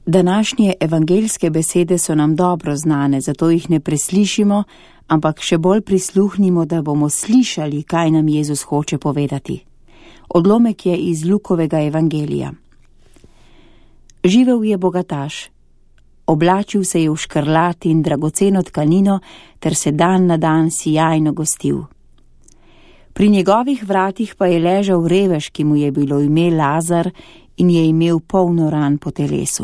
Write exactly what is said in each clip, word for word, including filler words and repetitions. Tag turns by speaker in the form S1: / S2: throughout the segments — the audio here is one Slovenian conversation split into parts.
S1: Današnje evangeljske besede so nam dobro znane, zato jih ne preslišimo, ampak še bolj prisluhnimo, da bomo slišali, kaj nam Jezus hoče povedati. Odlomek je iz Lukovega evangelija. Živel je bogataš. Oblačil se je v škrlat in dragoceno tkanino, ter se dan na dan sijajno gostil. Pri njegovih vratih pa je ležal revež, ki mu je bilo ime Lazar in je imel polno ran po telesu.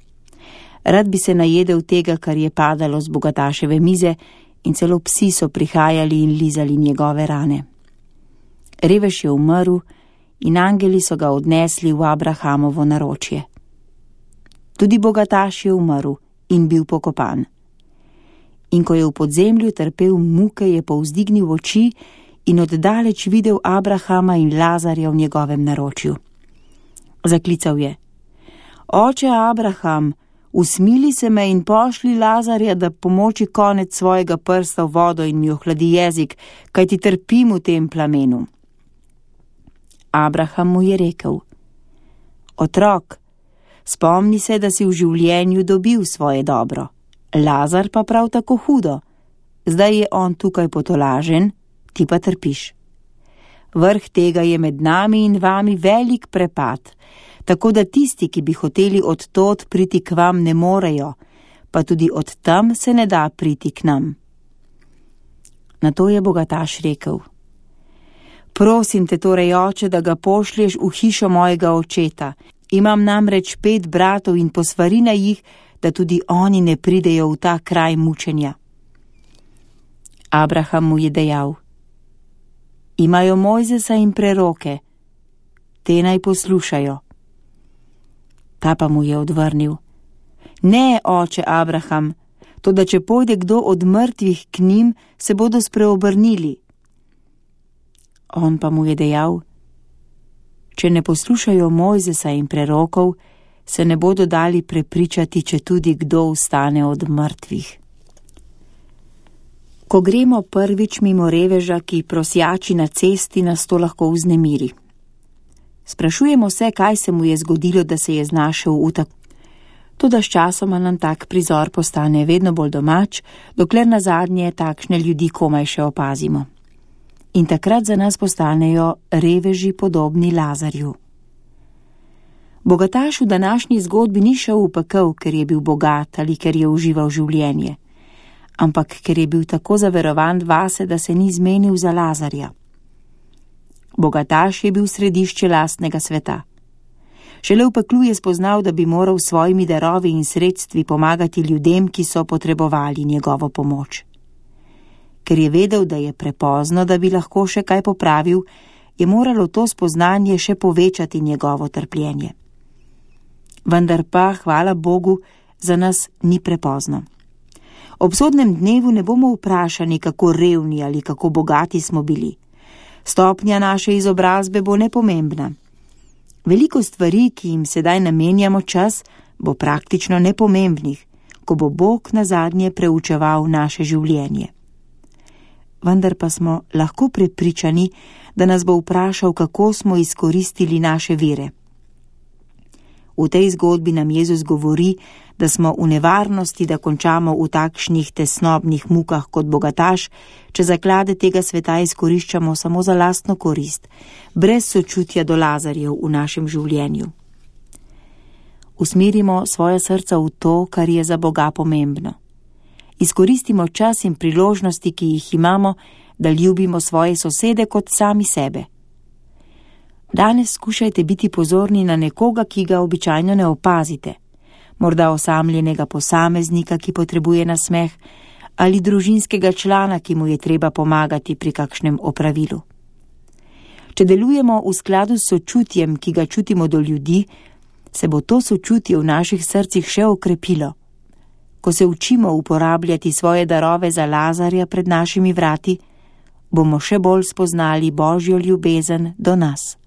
S1: Rad bi se najedel tega, kar je padalo z bogataševe mize, in celo psi so prihajali in lizali njegove rane. Revež je umrl in angeli so ga odnesli v Abrahamovo naročje. Tudi bogataš je umrl in bil pokopan. In ko je v podzemlju trpel muke, je povzdignil oči in oddaleč videl Abrahama in Lazarja v njegovem naročju. Zaklical je: Oče Abraham, usmili se me in pošli Lazarja, da pomoči konec svojega prsta v vodo in mi ohladi jezik, kajti trpim v tem plamenu. Abraham mu je rekel: Otrok, spomni se, da si v življenju dobil svoje dobro, Lazar pa prav tako hudo. Zdaj je on tukaj potolažen, ti pa trpiš. Vrh tega je med nami in vami velik prepad, tako da tisti, ki bi hoteli od tod priti k vam, ne morejo, pa tudi od tam se ne da priti k nam. Nato je bogataš rekel: Prosim te torej, oče, da ga pošlješ v hišo mojega očeta. Imam namreč pet bratov in posvari na jih, da tudi oni ne pridejo v ta kraj mučenja. Abraham mu je dejal: Imajo Mojzesa in preroke, te naj poslušajo. Ta pa mu je odvrnil: Ne, oče Abraham, toda če pojde kdo od mrtvih k njim, se bodo spreobrnili. On pa mu je dejal: Če ne poslušajo Mojzesa in prerokov, se ne bodo dali prepričati, če tudi kdo vstane od mrtvih. Ko gremo prvič mimo reveža, ki prosjači na cesti, nas to lahko vznemiri. Sprašujemo se, kaj se mu je zgodilo, da se je znašel v tak. Toda sčasoma nam tak prizor postane vedno bolj domač, dokler nazadnje takšne ljudi komaj še opazimo. In takrat za nas postanejo reveži podobni Lazarju. Bogataš v današnji zgodbi ni šel v pekel, ker je bil bogat ali ker je užival življenje, ampak ker je bil tako zaverovan vase, da se ni zmenil za Lazarja. Bogataš je bil središče lastnega sveta. Šele v peklu je spoznal, da bi moral s svojimi darovi in sredstvi pomagati ljudem, ki so potrebovali njegovo pomoč. Ker je vedel, da je prepozno, da bi lahko še kaj popravil, je moralo to spoznanje še povečati njegovo trpljenje. Vendar pa, hvala Bogu, za nas ni prepozno. Ob sodnem dnevu ne bomo vprašani, kako revni ali kako bogati smo bili. Stopnja naše izobrazbe bo nepomembna. Veliko stvari, ki jim sedaj namenjamo čas, bo praktično nepomembnih, ko bo Bog nazadnje preučeval naše življenje. Vendar pa smo lahko prepričani, da nas bo vprašal, kako smo izkoristili naše vire. V tej zgodbi nam Jezus govori, da smo v nevarnosti, da končamo v takšnih tesnobnih mukah kot bogataš, če zaklade tega sveta izkoriščamo samo za lastno korist, brez sočutja do Lazarjev v našem življenju. Usmerimo svoje srca v to, kar je za Boga pomembno. Izkoristimo čas in priložnosti, ki jih imamo, da ljubimo svoje sosede kot sami sebe. Danes skušajte biti pozorni na nekoga, ki ga običajno ne opazite, morda osamljenega posameznika, ki potrebuje nasmeh, ali družinskega člana, ki mu je treba pomagati pri kakšnem opravilu. Če delujemo v skladu s sočutjem, ki ga čutimo do ljudi, se bo to sočutje v naših srcih še okrepilo. Ko se učimo uporabljati svoje darove za Lazarja pred našimi vrati, bomo še bolj spoznali Božjo ljubezen do nas.